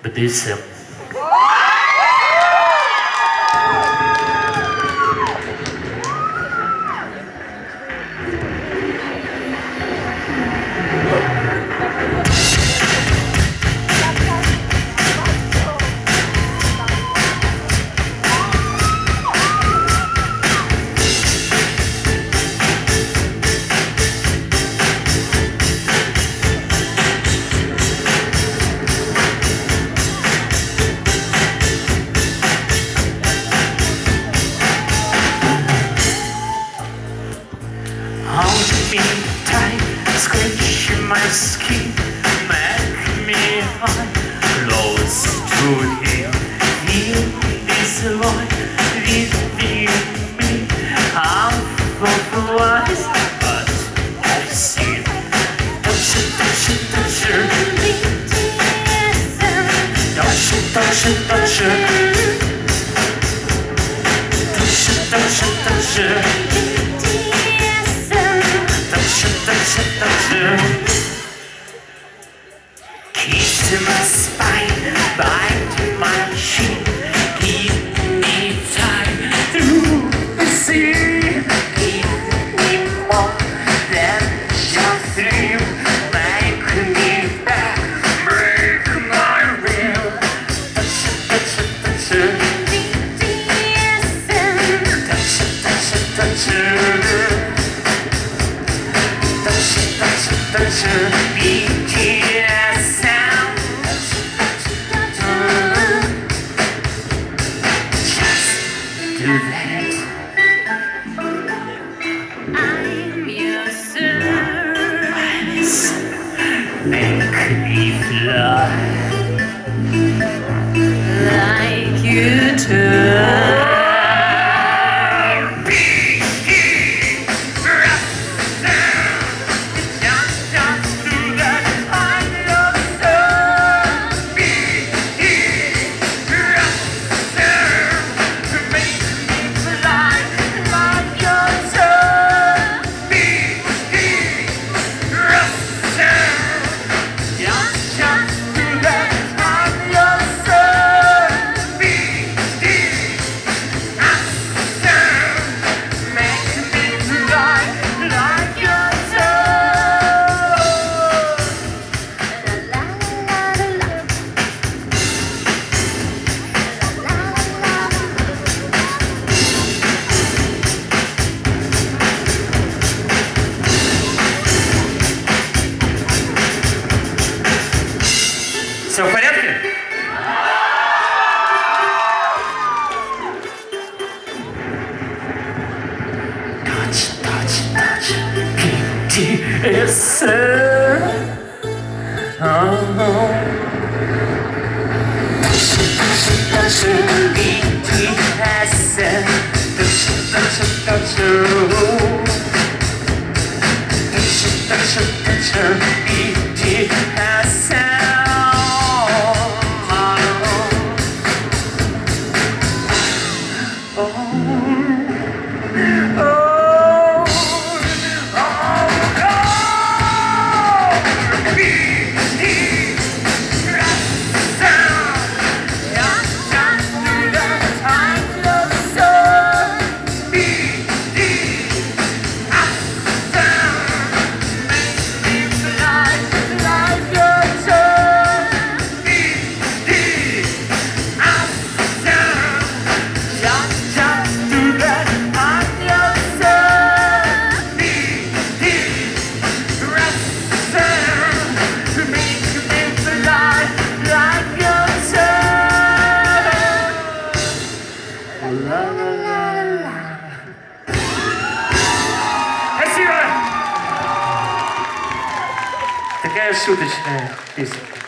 BDSM. Hold me tight, scratch my skin, make me high, close to him. He is one within me. I'm full wise, but I've seen. Touch it, touch it, touch it. Touch it, touch it, touch it. Touch it, touch it, touch it. Kiss my spine, bite my chin, keep me tight through the sea. Give me more than just thrill, make me back, break my will. Touch it, touch it, touch it. Touch it, touch it, touch it. Touch it, BTS sound. Just do that. I'm your service. Make me fly like you do. Все в порядке? Touch, touch, touch, BTS. Touch, BTS. Touch, touch, BTS. Спасибо! Такая шуточная песенка.